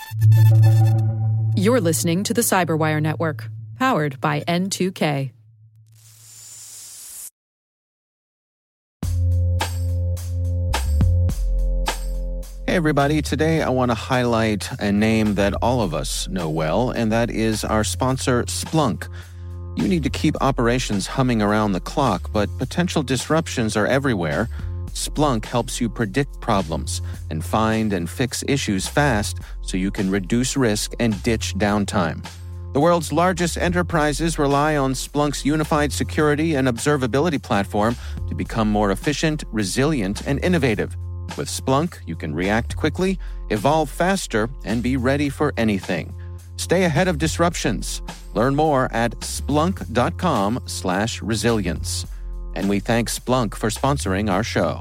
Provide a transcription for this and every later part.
You're listening to the Cyberwire Network, powered by N2K. Hey everybody, today I want to highlight a name that all of us know well, and that is our sponsor, Splunk. You need to keep operations humming around the clock, but potential disruptions are everywhere. Splunk helps you predict problems and find and fix issues fast so you can reduce risk and ditch downtime. The world's largest enterprises rely on Splunk's unified security and observability platform to become more efficient, resilient, and innovative. With Splunk, you can react quickly, evolve faster, and be ready for anything. Stay ahead of disruptions. Learn more at splunk.com/resilience. And we thank Splunk for sponsoring our show.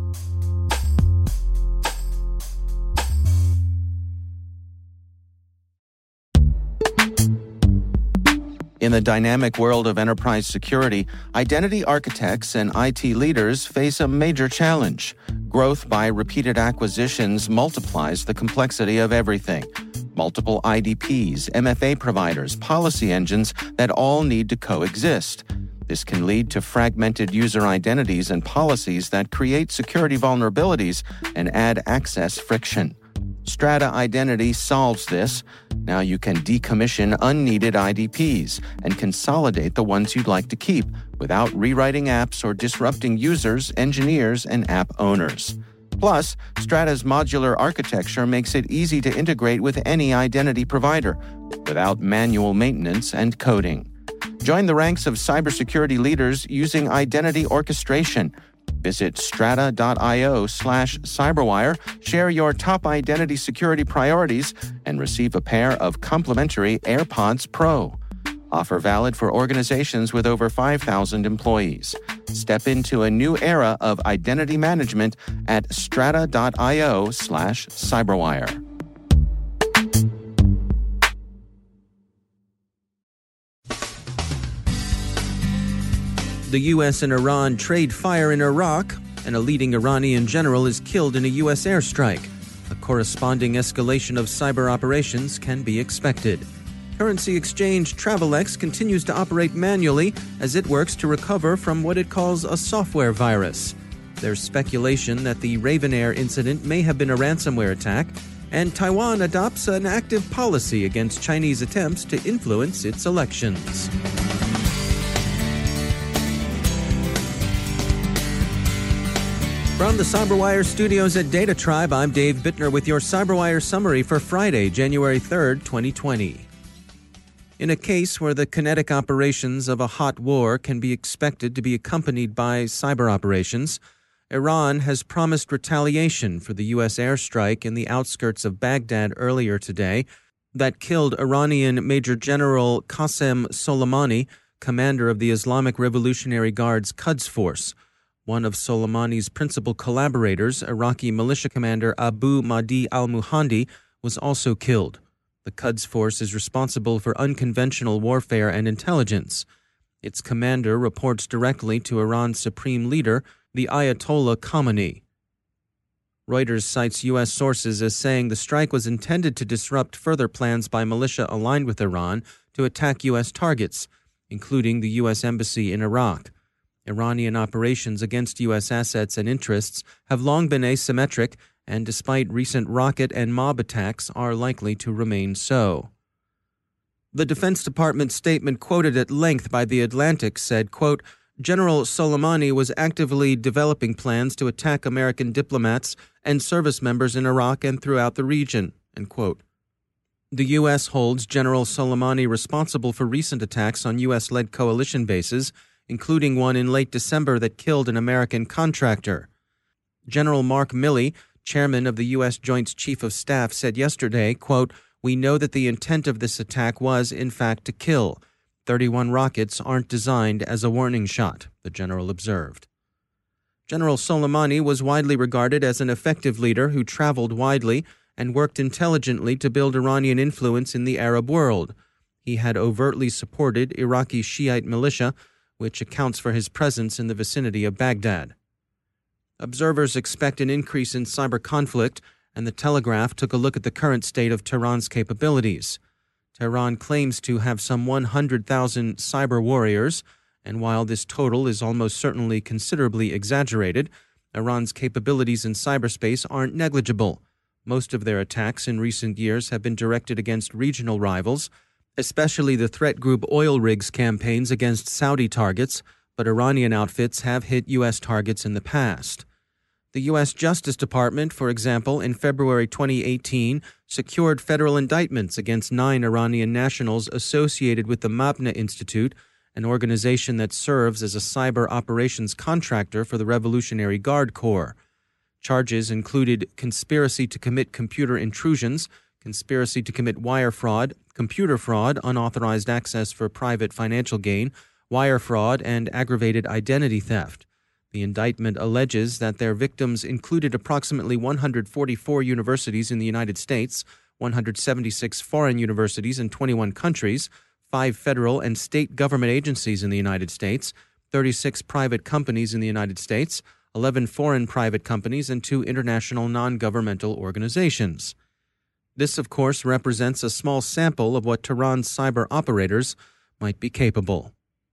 In the dynamic world of enterprise security, identity architects and IT leaders face a major challenge. Growth by repeated acquisitions multiplies the complexity of everything. Multiple IDPs, MFA providers, policy engines that all need to coexist. This can lead to fragmented user identities and policies that create security vulnerabilities and add access friction. Strata Identity solves this. Now you can decommission unneeded IDPs and consolidate the ones you'd like to keep without rewriting apps or disrupting users, engineers, and app owners. Plus, Strata's modular architecture makes it easy to integrate with any identity provider without manual maintenance and coding. Join the ranks of cybersecurity leaders using identity orchestration. Visit strata.io/cyberwire, share your top identity security priorities, and receive a pair of complimentary AirPods Pro. Offer valid for organizations with over 5,000 employees. Step into a new era of identity management at strata.io/cyberwire. The U.S. and Iran trade fire in Iraq, and a leading Iranian general is killed in a U.S. airstrike. A corresponding escalation of cyber operations can be expected. Currency exchange Travelex continues to operate manually as it works to recover from what it calls a software virus. There's speculation that the Raven Air incident may have been a ransomware attack, and Taiwan adopts an active policy against Chinese attempts to influence its elections. From the CyberWire studios at Data Tribe, I'm Dave Bittner with your CyberWire summary for Friday, January 3rd, 2020. In a case where the kinetic operations of a hot war can be expected to be accompanied by cyber operations, Iran has promised retaliation for the U.S. airstrike in the outskirts of Baghdad earlier today that killed Iranian Major General Qasem Soleimani, commander of the Islamic Revolutionary Guard's Quds Force. One of Soleimani's principal collaborators, Iraqi militia commander Abu Mahdi al-Muhandi, was also killed. The Quds Force is responsible for unconventional warfare and intelligence. Its commander reports directly to Iran's supreme leader, the Ayatollah Khamenei. Reuters cites U.S. sources as saying the strike was intended to disrupt further plans by militia aligned with Iran to attack U.S. targets, including the U.S. Embassy in Iraq. Iranian operations against U.S. assets and interests have long been asymmetric and, despite recent rocket and mob attacks, are likely to remain so. The Defense Department statement quoted at length by The Atlantic said, quote, General Soleimani was actively developing plans to attack American diplomats and service members in Iraq and throughout the region, end quote. The U.S. holds General Soleimani responsible for recent attacks on U.S.-led coalition bases, including one in late December that killed an American contractor. General Mark Milley, chairman of the U.S. Joint Chief of Staff, said yesterday, quote, We know that the intent of this attack was, in fact, to kill. 31 rockets aren't designed as a warning shot, the general observed. General Soleimani was widely regarded as an effective leader who traveled widely and worked intelligently to build Iranian influence in the Arab world. He had overtly supported Iraqi Shiite militia, which accounts for his presence in the vicinity of Baghdad. Observers expect an increase in cyber conflict and The Telegraph took a look at the current state of Tehran's capabilities. Tehran claims to have some 100,000 cyber warriors, and while this total is almost certainly considerably exaggerated, Iran's capabilities in cyberspace aren't negligible. Most of their attacks in recent years have been directed against regional rivals, especially the threat group Oil Rigs campaigns against Saudi targets, but Iranian outfits have hit U.S. targets in the past. The U.S. Justice Department, for example, in February 2018, secured federal indictments against 9 Iranian nationals associated with the Mabna Institute, an organization that serves as a cyber operations contractor for the Revolutionary Guard Corps. Charges included conspiracy to commit computer intrusions, conspiracy to commit wire fraud, computer fraud, unauthorized access for private financial gain, wire fraud, and aggravated identity theft. The indictment alleges that their victims included approximately 144 universities in the United States, 176 foreign universities in 21 countries, 5 federal and state government agencies in the United States, 36 private companies in the United States, 11 foreign private companies, and 2 international non-governmental organizations. This, of course, represents a small sample of what Tehran's cyber operators might be capable.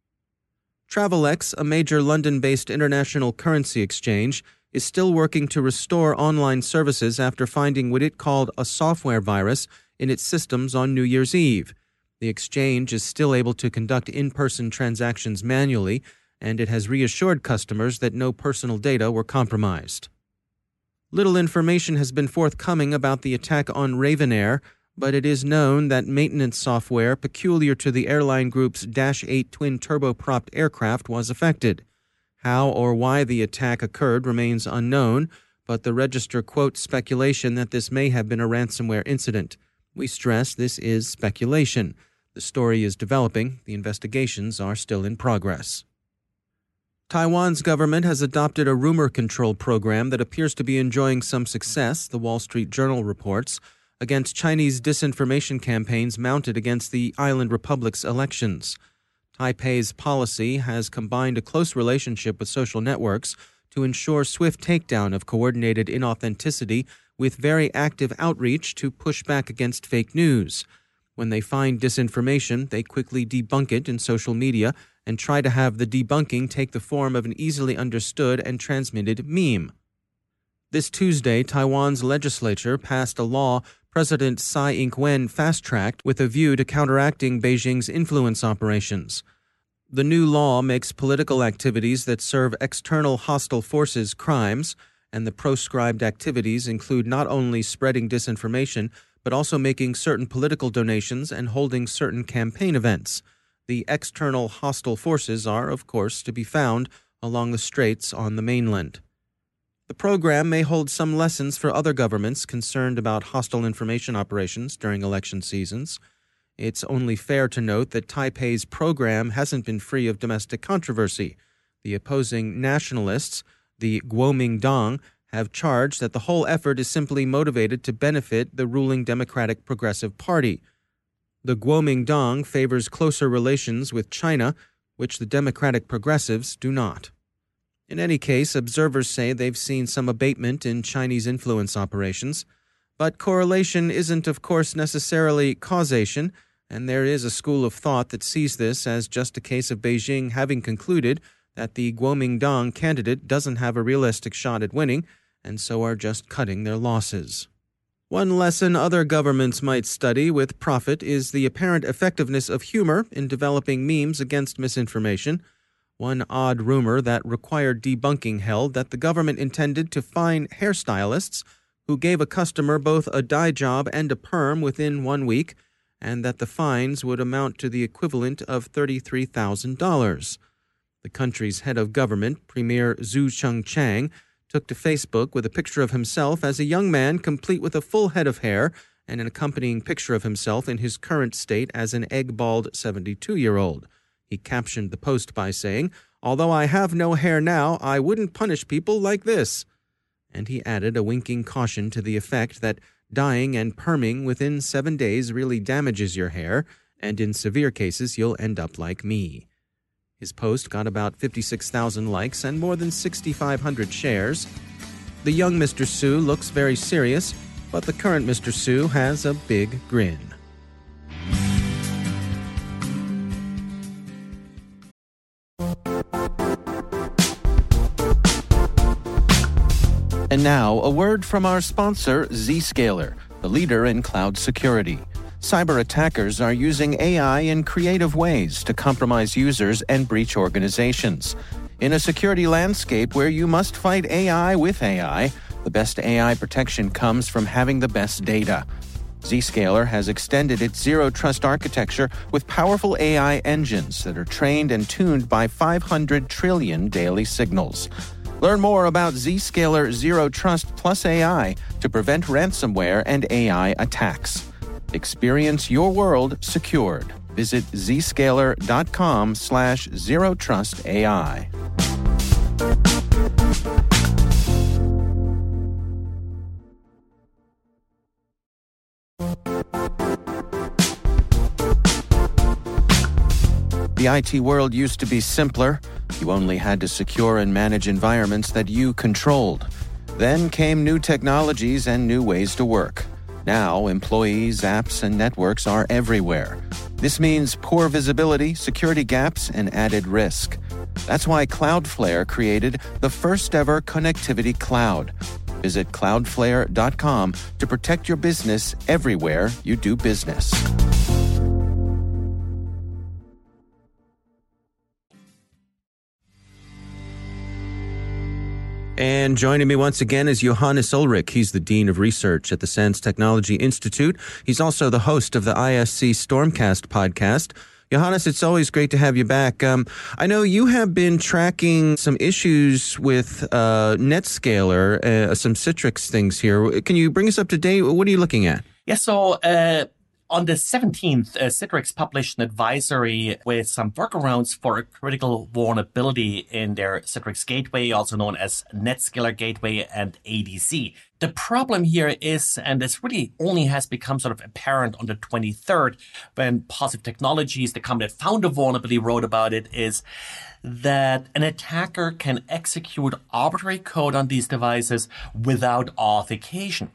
Travelex, a major London-based international currency exchange, is still working to restore online services after finding what it called a software virus in its systems on New Year's Eve. The exchange is still able to conduct in-person transactions manually, and it has reassured customers that no personal data were compromised. Little information has been forthcoming about the attack on Ravanair, but it is known that maintenance software peculiar to the airline group's Dash 8 twin-turbopropped aircraft was affected. How or why the attack occurred remains unknown, but the register quotes speculation that this may have been a ransomware incident. We stress this is speculation. The story is developing. The investigations are still in progress. Taiwan's government has adopted a rumor control program that appears to be enjoying some success, the Wall Street Journal reports, against Chinese disinformation campaigns mounted against the island republic's elections. Taipei's policy has combined a close relationship with social networks to ensure swift takedown of coordinated inauthenticity with very active outreach to push back against fake news. When they find disinformation, they quickly debunk it in social media and try to have the debunking take the form of an easily understood and transmitted meme. This Tuesday, Taiwan's legislature passed a law President Tsai Ing-wen fast-tracked with a view to counteracting Beijing's influence operations. The new law makes political activities that serve external hostile forces crimes, and the proscribed activities include not only spreading disinformation, but also making certain political donations and holding certain campaign events. The external hostile forces are, of course, to be found along the straits on the mainland. The program may hold some lessons for other governments concerned about hostile information operations during election seasons. It's only fair to note that Taipei's program hasn't been free of domestic controversy. The opposing nationalists, the Kuomintang, have charged that the whole effort is simply motivated to benefit the ruling Democratic Progressive Party. The Kuomintang favors closer relations with China, which the Democratic Progressives do not. In any case, observers say they've seen some abatement in Chinese influence operations, but correlation isn't, of course, necessarily causation, and there is a school of thought that sees this as just a case of Beijing having concluded that the Kuomintang candidate doesn't have a realistic shot at winning, and so are just cutting their losses. One lesson other governments might study with profit is the apparent effectiveness of humor in developing memes against misinformation. One odd rumor that required debunking held that the government intended to fine hairstylists who gave a customer both a dye job and a perm within 1 week, and that the fines would amount to the equivalent of $33,000. The country's head of government, Premier Zhu Chengchang, took to Facebook with a picture of himself as a young man complete with a full head of hair and an accompanying picture of himself in his current state as an egg-bald 72-year-old. He captioned the post by saying, "Although I have no hair now, I wouldn't punish people like this." And he added a winking caution to the effect that dyeing and perming within 7 days really damages your hair, and in severe cases you'll end up like me. His post got about 56,000 likes and more than 6,500 shares. The young Mr. Su looks very serious. But the current Mr. Su has a big grin. And now, a word from our sponsor, Zscaler, the leader in cloud security. Cyber attackers are using AI in creative ways to compromise users and breach organizations. In a security landscape where you must fight AI with AI, the best AI protection comes from having the best data. Zscaler has extended its zero trust architecture with powerful AI engines that are trained and tuned by 500 trillion daily signals. Learn more about Zscaler Zero Trust Plus AI to prevent ransomware and AI attacks. Experience your world secured. Visit zscaler.com/zerotrustai. The IT world used to be simpler. You only had to secure and manage environments that you controlled. Then came new technologies and new ways to work. Now, employees, apps, and networks are everywhere. This means poor visibility, security gaps, and added risk. That's why Cloudflare created the first-ever connectivity cloud. Visit cloudflare.com to protect your business everywhere you do business. And joining me once again is Johannes Ulrich. He's the Dean of Research at the SANS Technology Institute. He's also the host of the ISC Stormcast podcast. Johannes, it's always great to have you back. I know you have been tracking some issues with NetScaler, some Citrix things here. Can you bring us up to date? What are you looking at? Yeah, so on the 17th, Citrix published an advisory with some workarounds for a critical vulnerability in their Citrix Gateway, also known as NetScaler Gateway and ADC. The problem here is, and this really only has become sort of apparent on the 23rd, when Positive Technologies, the company that found the vulnerability, wrote about it, is that an attacker can execute arbitrary code on these devices without authentication.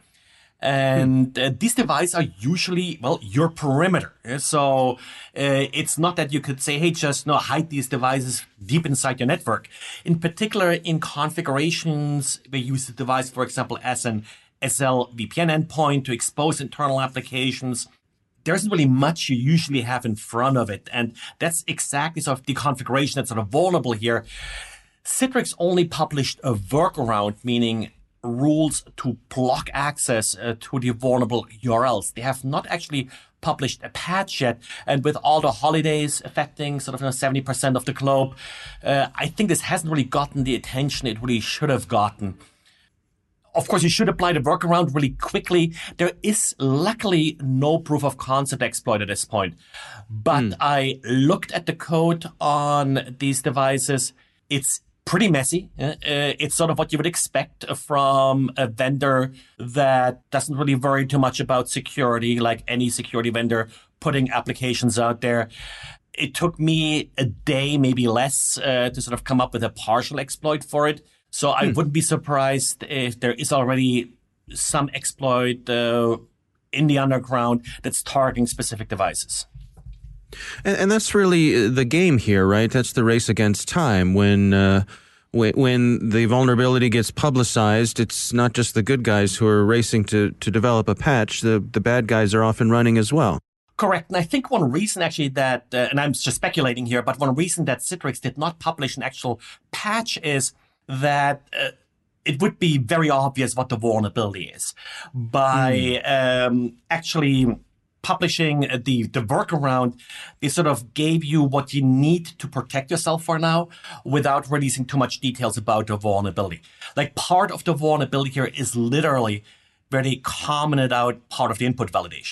And these devices are usually, well, your perimeter. So it's not that you could say, hey, just hide these devices deep inside your network. In particular, in configurations, we use the device, for example, as an SL VPN endpoint to expose internal applications. There isn't really much you usually have in front of it. And that's exactly sort of the configuration that's sort of vulnerable here. Citrix only published a workaround, meaning rules to block access to the vulnerable URLs. They have not actually published a patch yet. And with all the holidays affecting sort of 70% of the globe, I think this hasn't really gotten the attention it really should have gotten. Of course, you should apply the workaround really quickly. There is luckily no proof of concept exploit at this point. But I looked at the code on these devices. It's pretty messy. It's sort of what you would expect from a vendor that doesn't really worry too much about security, like any security vendor putting applications out there. It took me a day, maybe less, to sort of come up with a partial exploit for it. So I wouldn't be surprised if there is already some exploit in the underground that's targeting specific devices. And that's really the game here, right? That's the race against time. When the vulnerability gets publicized, it's not just the good guys who are racing to develop a patch. The bad guys are often running as well. Correct. And I think one reason actually that, and I'm just speculating here, but one reason that Citrix did not publish an actual patch is that it would be very obvious what the vulnerability is. By actually publishing the workaround, they sort of gave you what you need to protect yourself for now without releasing too much details about the vulnerability. Like part of the vulnerability here is literally where they commented out part of the input validation.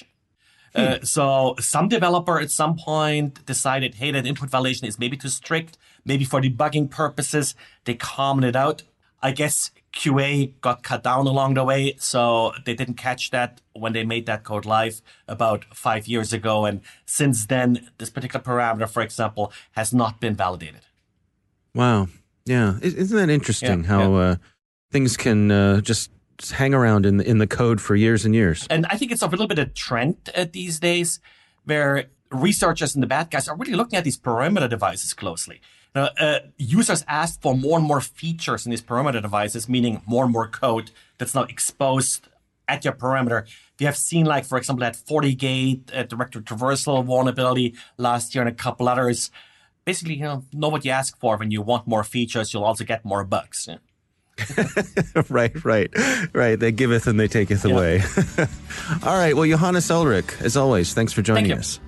So some developer at some point decided, hey, that input validation is maybe too strict, maybe for debugging purposes. They commented out. I guess QA got cut down along the way, so they didn't catch that when they made that code live about 5 years ago. And since then, this particular parameter, for example, has not been validated. Wow. Yeah. Isn't that interesting how things can just hang around in the code for years and years. And I think it's a little bit of a trend these days, where researchers and the bad guys are really looking at these perimeter devices closely. Users ask for more and more features in these perimeter devices, meaning more and more code that's now exposed at your perimeter. We have seen, like, for example, that FortiGate directory traversal vulnerability last year and a couple others. Basically, know what you ask for. When you want more features, you'll also get more bugs. Right. They giveth and they taketh away. All right. Well, Johannes Ulrich, as always, thanks for joining us.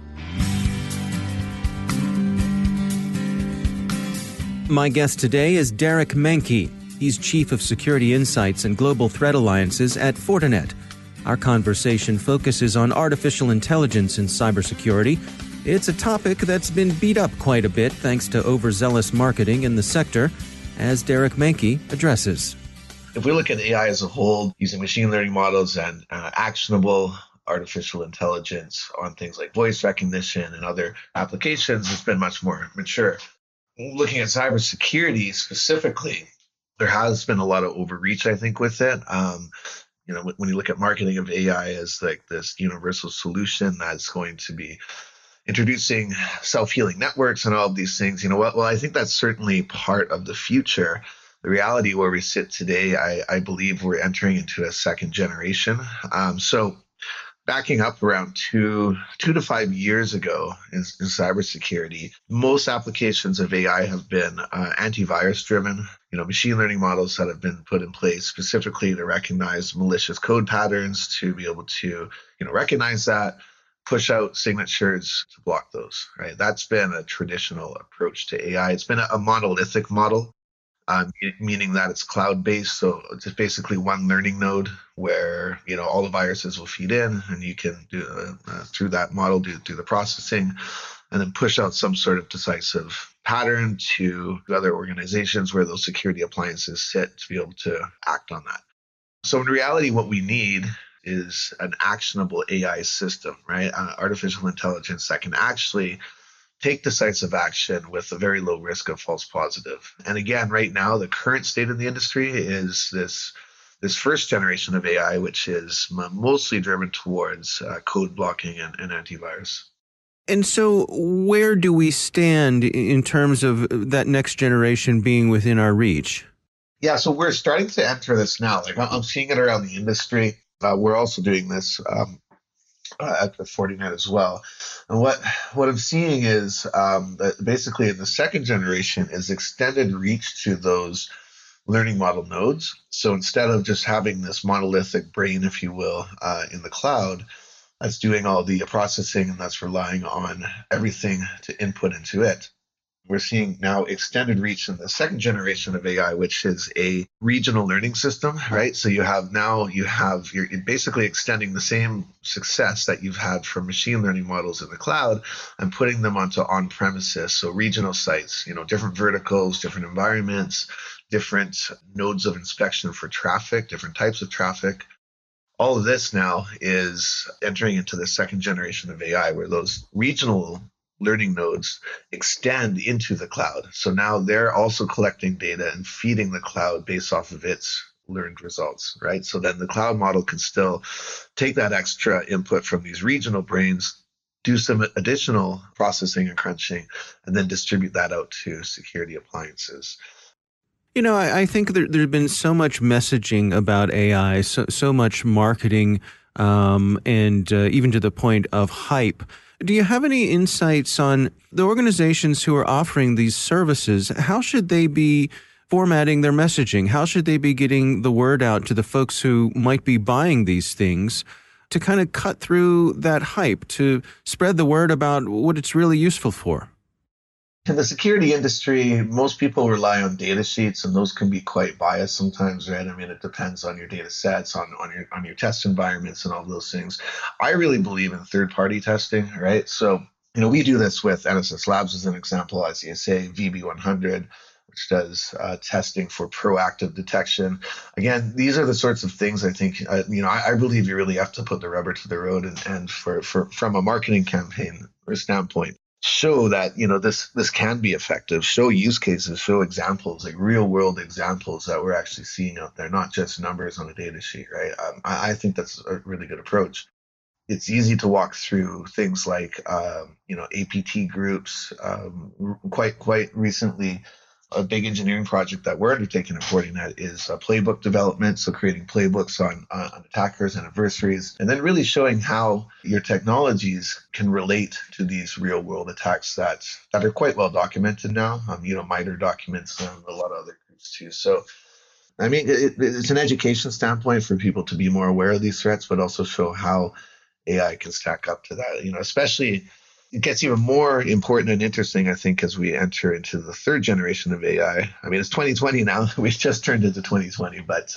My guest today is Derek Manky. He's Chief of Security Insights and Global Threat Alliances at Fortinet. Our conversation focuses on artificial intelligence and cybersecurity. It's a topic that's been beat up quite a bit thanks to overzealous marketing in the sector, as Derek Manky addresses. If we look at AI as a whole, using machine learning models and actionable artificial intelligence on things like voice recognition and other applications, it's been much more mature. Looking at cybersecurity specifically, there has been a lot of overreach, I think, with it. When you look at marketing of AI as like this universal solution that's going to be introducing self-healing networks and all of these things, well, I think that's certainly part of the future. The reality where we sit today, I believe we're entering into a second generation. So backing up around 2 to 5 years ago in cybersecurity, most applications of AI have been antivirus driven, machine learning models that have been put in place specifically to recognize malicious code patterns, to be able to, recognize that, push out signatures to block those, right? That's been a traditional approach to AI. It's been a monolithic model, meaning that it's cloud-based. So it's just basically one learning node where, all the viruses will feed in, and you can do through that model, do the processing, and then push out some sort of decisive pattern to other organizations where those security appliances sit to be able to act on that. So in reality, what we need is an actionable AI system, right? Artificial intelligence that can actually take decisive action with a very low risk of false positive. And again, right now, the current state of the industry is this first generation of AI, which is mostly driven towards code blocking and antivirus. And so where do we stand in terms of that next generation being within our reach? Yeah, so we're starting to enter this now. Like, I'm seeing it around the industry. We're also doing this at Fortinet as well. And what I'm seeing is that basically in the second generation is extended reach to those learning model nodes. So instead of just having this monolithic brain, if you will, in the cloud, that's doing all the processing and that's relying on everything to input into it, we're seeing now extended reach in the second generation of AI, which is a regional learning system, right? So you're basically extending the same success that you've had from machine learning models in the cloud and putting them onto on-premises, so regional sites, different verticals, different environments, different nodes of inspection for traffic, different types of traffic. All of this now is entering into the second generation of AI, where those regional learning nodes extend into the cloud. So now they're also collecting data and feeding the cloud based off of its learned results, right? So then the cloud model can still take that extra input from these regional brains, do some additional processing and crunching, and then distribute that out to security appliances. I think there's been so much messaging about AI, so much marketing, and even to the point of hype. Do you have any insights on the organizations who are offering these services? How should they be formatting their messaging? How should they be getting the word out to the folks who might be buying these things to kind of cut through that hype, to spread the word about what it's really useful for? In the security industry, most people rely on data sheets, and those can be quite biased sometimes, right? I mean, it depends on your data sets, on your test environments and all those things. I really believe in third-party testing, right? So, we do this with NSS Labs as an example, ICSA, VB100, which does testing for proactive detection. Again, these are the sorts of things I think, I believe you really have to put the rubber to the road and from a marketing campaign or standpoint, show that, this can be effective, show use cases, show examples, like real world examples that we're actually seeing out there, not just numbers on a data sheet, right? I think that's a really good approach. It's easy to walk through things like, APT groups. Quite recently, a big engineering project that we're undertaking at Fortinet is playbook development. So creating playbooks on attackers and adversaries, and then really showing how your technologies can relate to these real world attacks that are quite well documented now. MITRE documents and a lot of other groups too. So, I mean, it's an education standpoint for people to be more aware of these threats, but also show how AI can stack up to that. Especially it gets even more important and interesting, I think, as we enter into the third generation of AI. I mean, it's 2020 now. We've just turned into 2020, but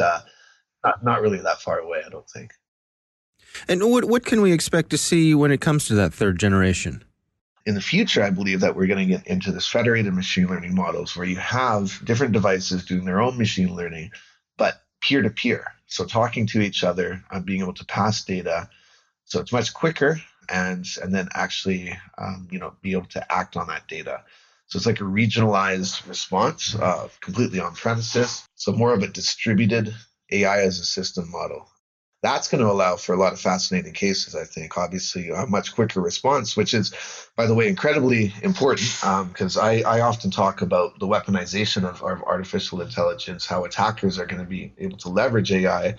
not really that far away, I don't think. And what can we expect to see when it comes to that third generation? In the future, I believe that we're going to get into this federated machine learning models where you have different devices doing their own machine learning, but peer-to-peer. So talking to each other and being able to pass data. So it's much quicker. And then actually, be able to act on that data. So it's like a regionalized response, completely on premises. So more of a distributed AI as a system model. That's going to allow for a lot of fascinating cases, I think. Obviously, a much quicker response, which is, by the way, incredibly important because I often talk about the weaponization of artificial intelligence, how attackers are going to be able to leverage AI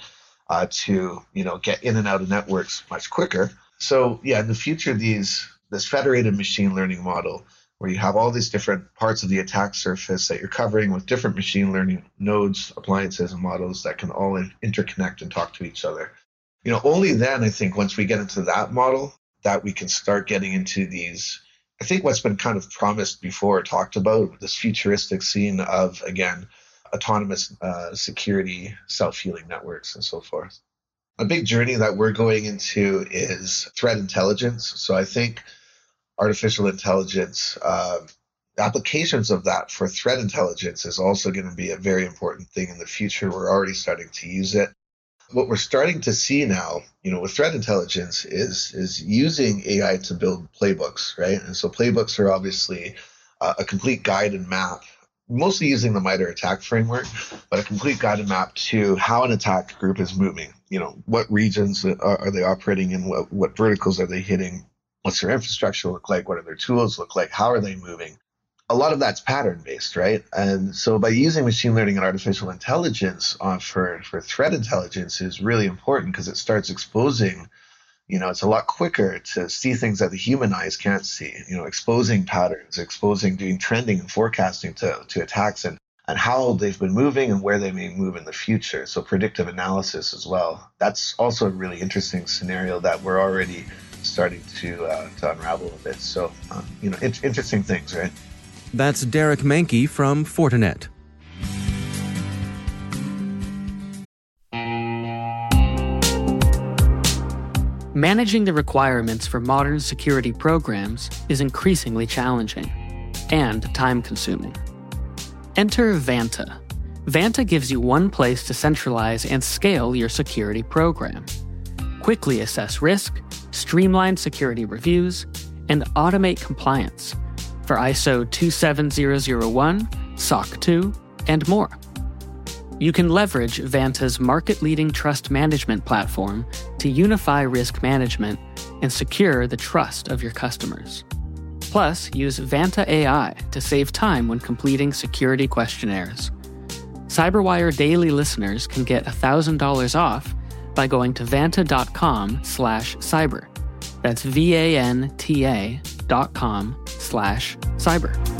to, get in and out of networks much quicker. So yeah, in the future, this federated machine learning model, where you have all these different parts of the attack surface that you're covering with different machine learning nodes, appliances, and models that can all interconnect and talk to each other. Only then, I think, once we get into that model, that we can start getting into these, I think what's been kind of promised before, talked about, this futuristic scene of, again, autonomous security, self-healing networks, and so forth. A big journey that we're going into is threat intelligence. So I think artificial intelligence, applications of that for threat intelligence is also going to be a very important thing in the future. We're already starting to use it. What we're starting to see now, with threat intelligence is using AI to build playbooks, right? And so playbooks are obviously a complete guide and map, mostly using the MITRE attack framework, but a complete guided map to how an attack group is moving. What regions are they operating in? What verticals are they hitting? What's their infrastructure look like? What are their tools look like? How are they moving? A lot of that's pattern-based, right? And so by using machine learning and artificial intelligence for threat intelligence is really important because it starts exposing, it's a lot quicker to see things that the human eyes can't see, exposing patterns, doing trending and forecasting to attacks and how they've been moving and where they may move in the future. So predictive analysis as well. That's also a really interesting scenario that we're already starting to unravel a bit. So, interesting things, right? That's Derek Manky from Fortinet. Managing the requirements for modern security programs is increasingly challenging and time-consuming. Enter Vanta. Vanta gives you one place to centralize and scale your security program. Quickly assess risk, streamline security reviews, and automate compliance for ISO 27001, SOC 2, and more. You can leverage Vanta's market-leading trust management platform to unify risk management and secure the trust of your customers. Plus, use Vanta AI to save time when completing security questionnaires. CyberWire Daily listeners can get $1,000 off by going to vanta.com/cyber. That's vanta.com/cyber.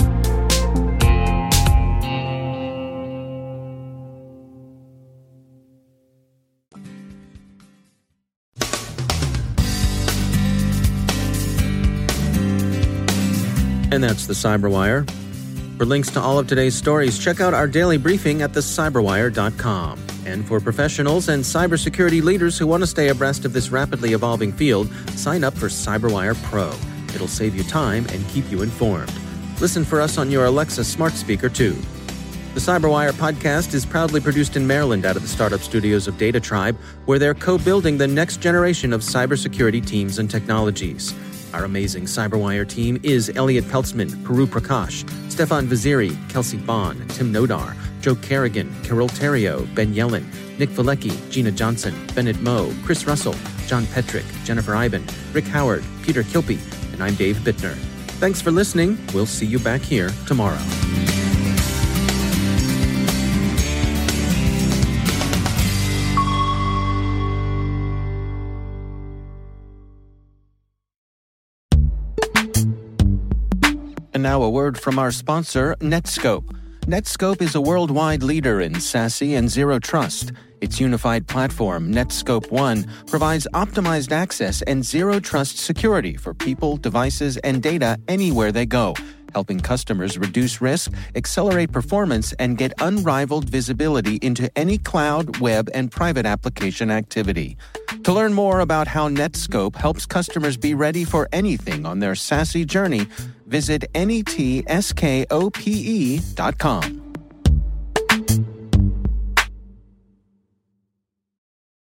And that's the CyberWire. For links to all of today's stories, check out our daily briefing at thecyberwire.com. And for professionals and cybersecurity leaders who want to stay abreast of this rapidly evolving field, sign up for CyberWire Pro. It'll save you time and keep you informed. Listen for us on your Alexa smart speaker, too. The CyberWire podcast is proudly produced in Maryland out of the startup studios of Data Tribe, where they're co-building the next generation of cybersecurity teams and technologies. Our amazing CyberWire team is Elliot Peltzman, Puru Prakash, Stefan Vaziri, Kelsey Bond, Tim Nodar, Joe Kerrigan, Carol Terrio, Ben Yellen, Nick Valecki, Gina Johnson, Bennett Moe, Chris Russell, John Petrick, Jennifer Iben, Rick Howard, Peter Kilpie, and I'm Dave Bittner. Thanks for listening. We'll see you back here tomorrow. And now a word from our sponsor, Netskope. Netskope is a worldwide leader in SASE and Zero Trust. Its unified platform, Netskope One, provides optimized access and Zero Trust security for people, devices, and data anywhere they go, helping customers reduce risk, accelerate performance, and get unrivaled visibility into any cloud, web, and private application activity. To learn more about how Netskope helps customers be ready for anything on their SASE journey, visit netskope.com.